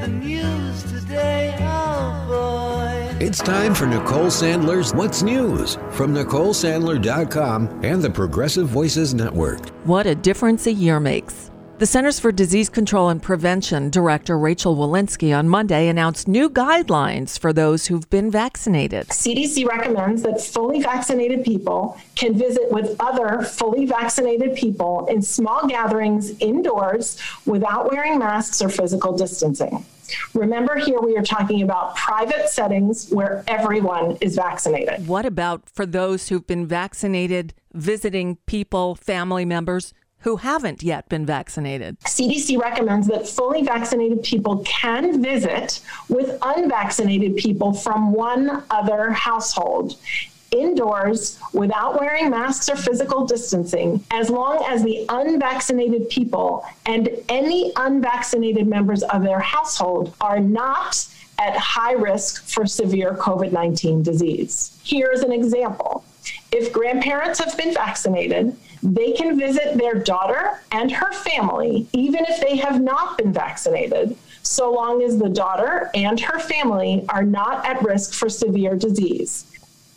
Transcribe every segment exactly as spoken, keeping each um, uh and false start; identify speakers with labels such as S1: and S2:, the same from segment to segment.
S1: the news today, oh boy.
S2: It's time for Nicole Sandler's What's News from Nicole Sandler dot com and the Progressive Voices Network.
S3: What a difference a year makes. The Centers for Disease Control and Prevention Director Rachel Walensky on Monday announced new guidelines for those who've been vaccinated.
S4: C D C recommends that fully vaccinated people can visit with other fully vaccinated people in small gatherings indoors without wearing masks or physical distancing. Remember, here we are talking about private settings where everyone is vaccinated.
S3: What about for those who've been vaccinated, visiting people, family members who haven't yet been vaccinated?
S4: C D C recommends that fully vaccinated people can visit with unvaccinated people from one other household indoors without wearing masks or physical distancing, as long as the unvaccinated people and any unvaccinated members of their household are not at high risk for severe COVID nineteen disease. Here's an example. If grandparents have been vaccinated, they can visit their daughter and her family, even if they have not been vaccinated, so long as the daughter and her family are not at risk for severe disease.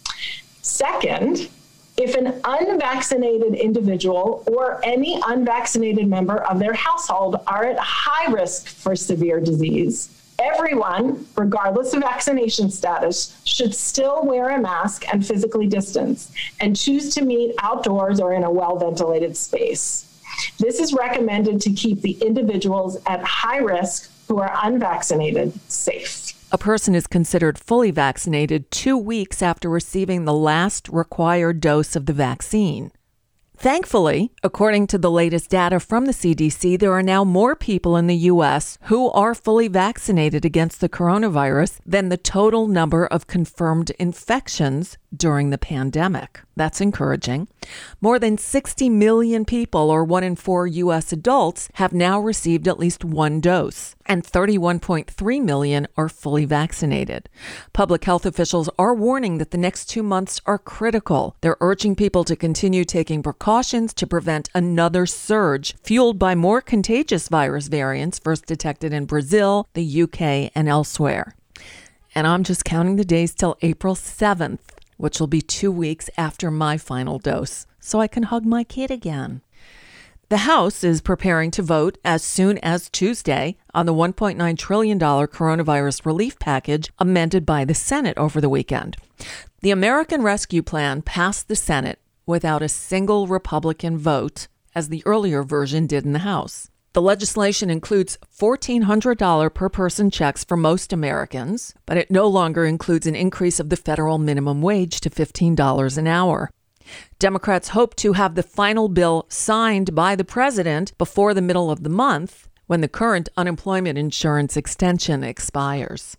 S4: Second, if an unvaccinated individual or any unvaccinated member of their household are at high risk for severe disease, everyone, regardless of vaccination status, should still wear a mask and physically distance and choose to meet outdoors or in a well-ventilated space. This is recommended to keep the individuals at high risk who are unvaccinated safe.
S3: A person is considered fully vaccinated two weeks after receiving the last required dose of the vaccine. Thankfully, according to the latest data from the C D C, there are now more people in the U S who are fully vaccinated against the coronavirus than the total number of confirmed infections during the pandemic. That's encouraging. More than sixty million people, or one in four U S adults, have now received at least one dose, and thirty-one point three million are fully vaccinated. Public health officials are warning that the next two months are critical. They're urging people to continue taking precautions to prevent another surge fueled by more contagious virus variants first detected in Brazil, the U K, and elsewhere. And I'm just counting the days till April seventh, which will be two weeks after my final dose, so I can hug my kid again. The House is preparing to vote as soon as Tuesday on the one point nine trillion dollars coronavirus relief package amended by the Senate over the weekend. The American Rescue Plan passed the Senate without a single Republican vote, as the earlier version did in the House. The legislation includes fourteen hundred dollars per person checks for most Americans, but it no longer includes an increase of the federal minimum wage to fifteen dollars an hour. Democrats hope to have the final bill signed by the president before the middle of the month, when the current unemployment insurance extension expires.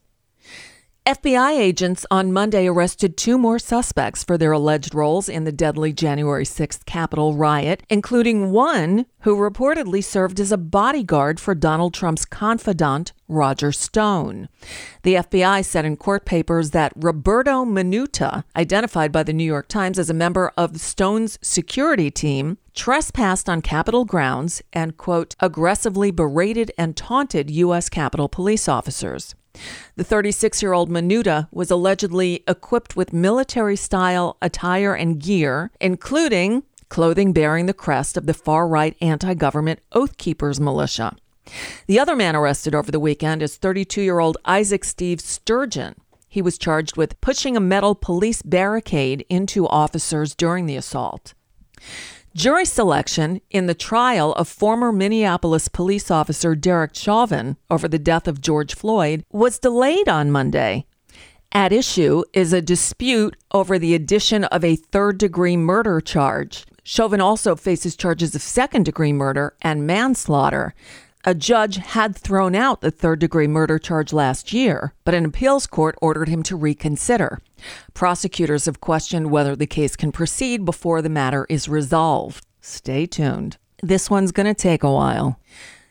S3: F B I agents on Monday arrested two more suspects for their alleged roles in the deadly January sixth Capitol riot, including one who reportedly served as a bodyguard for Donald Trump's confidant, Roger Stone. The F B I said in court papers that Roberto Minuta, identified by the New York Times as a member of Stone's security team, trespassed on Capitol grounds and, quote, aggressively berated and taunted U S Capitol police officers. The thirty-six-year-old Minuta was allegedly equipped with military-style attire and gear, including clothing bearing the crest of the far-right anti-government Oath Keepers militia. The other man arrested over the weekend is thirty-two-year-old Isaac Steve Sturgeon. He was charged with pushing a metal police barricade into officers during the assault. Jury selection in the trial of former Minneapolis police officer Derek Chauvin over the death of George Floyd was delayed on Monday. At issue is a dispute over the addition of a third-degree murder charge. Chauvin also faces charges of second-degree murder and manslaughter. A judge had thrown out the third-degree murder charge last year, but an appeals court ordered him to reconsider. Prosecutors have questioned whether the case can proceed before the matter is resolved. Stay tuned. This one's going to take a while.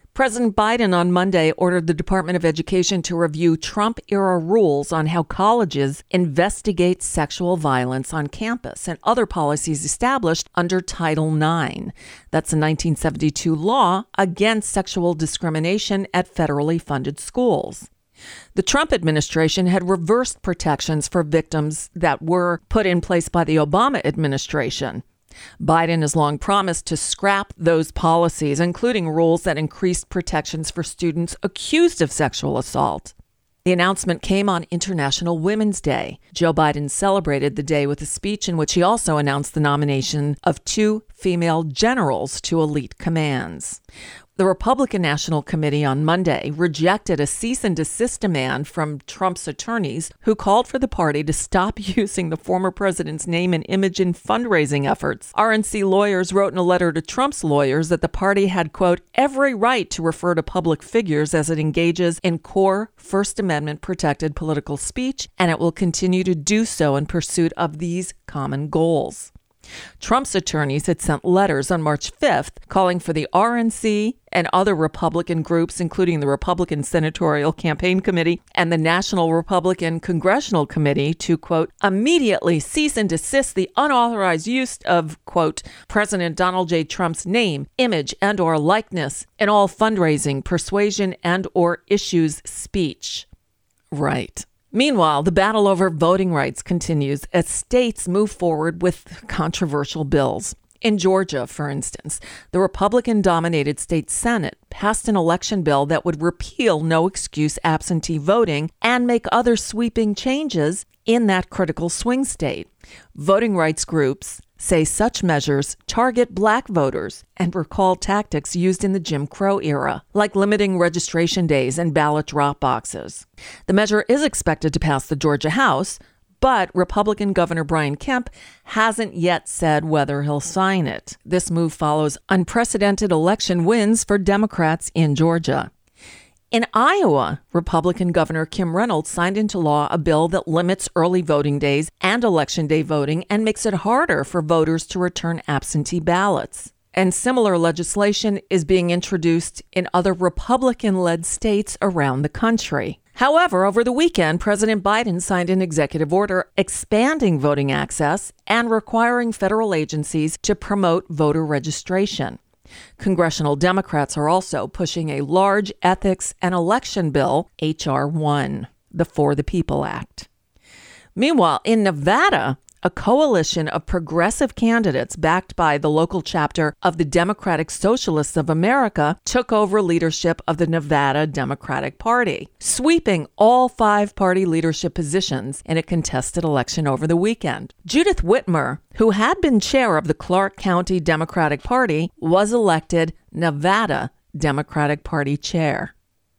S3: President Biden on Monday ordered the Department of Education to review Trump-era rules on how colleges investigate sexual violence on campus and other policies established under Title nine. That's a nineteen seventy-two law against sexual discrimination at federally funded schools. The Trump administration had reversed protections for victims that were put in place by the Obama administration. Biden has long promised to scrap those policies, including rules that increased protections for students accused of sexual assault. The announcement came on International Women's Day. Joe Biden celebrated the day with a speech in which he also announced the nomination of two female generals to elite commands. The Republican National Committee on Monday rejected a cease and desist demand from Trump's attorneys who called for the party to stop using the former president's name and image in fundraising efforts. R N C lawyers wrote in a letter to Trump's lawyers that the party had, quote, every right to refer to public figures as it engages in core First Amendment protected political speech, and it will continue to do so in pursuit of these common goals. Trump's attorneys had sent letters on March fifth calling for the R N C and other Republican groups, including the Republican Senatorial Campaign Committee and the National Republican Congressional Committee, to, quote, immediately cease and desist the unauthorized use of, quote, President Donald J. Trump's name, image, and or likeness in all fundraising, persuasion, and or issues speech. Right. Meanwhile, the battle over voting rights continues as states move forward with controversial bills. In Georgia, for instance, the Republican-dominated state Senate passed an election bill that would repeal no-excuse absentee voting and make other sweeping changes in that critical swing state. Voting rights groups say such measures target black voters and recall tactics used in the Jim Crow era, like limiting registration days and ballot drop boxes. The measure is expected to pass the Georgia House, but Republican Governor Brian Kemp hasn't yet said whether he'll sign it. This move follows unprecedented election wins for Democrats in Georgia. In Iowa, Republican Governor Kim Reynolds signed into law a bill that limits early voting days and election day voting and makes it harder for voters to return absentee ballots. And similar legislation is being introduced in other Republican-led states around the country. However, over the weekend, President Biden signed an executive order expanding voting access and requiring federal agencies to promote voter registration. Congressional Democrats are also pushing a large ethics and election bill, H R one, the For the People Act. Meanwhile, in Nevada, a coalition of progressive candidates backed by the local chapter of the Democratic Socialists of America took over leadership of the Nevada Democratic Party, sweeping all five party leadership positions in a contested election over the weekend. Judith Whitmer, who had been chair of the Clark County Democratic Party, was elected Nevada Democratic Party chair.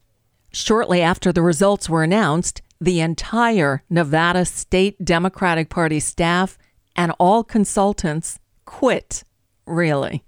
S3: Shortly after the results were announced, the entire Nevada State Democratic Party staff and all consultants quit. Really.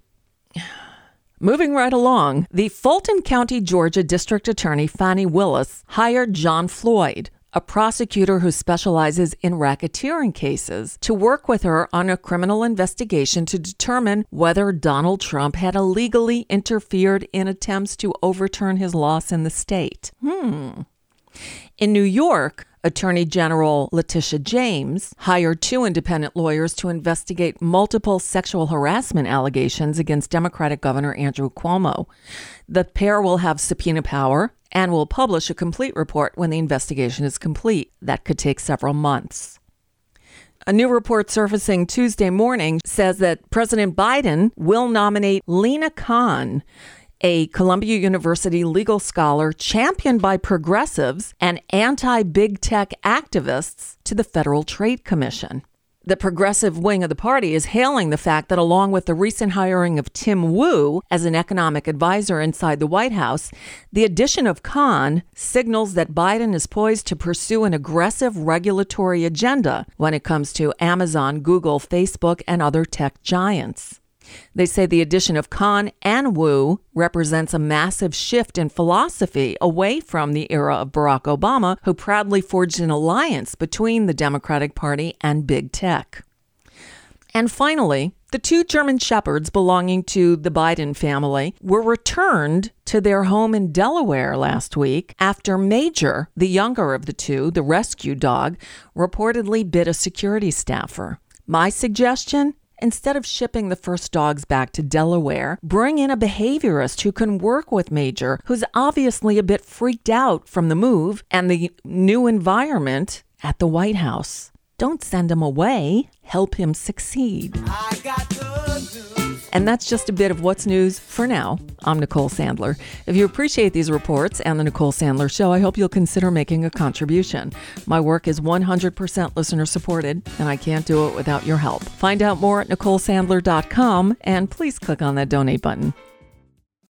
S3: Moving right along, the Fulton County, Georgia District Attorney Fani Willis hired John Floyd, a prosecutor who specializes in racketeering cases, to work with her on a criminal investigation to determine whether Donald Trump had illegally interfered in attempts to overturn his loss in the state. Hmm. In New York, Attorney General Letitia James hired two independent lawyers to investigate multiple sexual harassment allegations against Democratic Governor Andrew Cuomo. The pair will have subpoena power and will publish a complete report when the investigation is complete. That could take several months. A new report surfacing Tuesday morning says that President Biden will nominate Lina Khan, a Columbia University legal scholar championed by progressives and anti-big tech activists, to the Federal Trade Commission. The progressive wing of the party is hailing the fact that along with the recent hiring of Tim Wu as an economic advisor inside the White House, the addition of Khan signals that Biden is poised to pursue an aggressive regulatory agenda when it comes to Amazon, Google, Facebook, and other tech giants. They say the addition of Khan and Wu represents a massive shift in philosophy away from the era of Barack Obama, who proudly forged an alliance between the Democratic Party and big tech. And finally, the two German shepherds belonging to the Biden family were returned to their home in Delaware last week after Major, the younger of the two, the rescue dog, reportedly bit a security staffer. My suggestion? Instead of shipping the first dogs back to Delaware, bring in a behaviorist who can work with Major, who's obviously a bit freaked out from the move and the new environment at the White House. Don't send him away. Help him succeed.
S1: I got good news.
S3: And that's just a bit of what's news for now. I'm Nicole Sandler. If you appreciate these reports and the Nicole Sandler Show, I hope you'll consider making a contribution. My work is one hundred percent listener supported, and I can't do it without your help. Find out more at Nicole Sandler dot com, and please click on that donate button.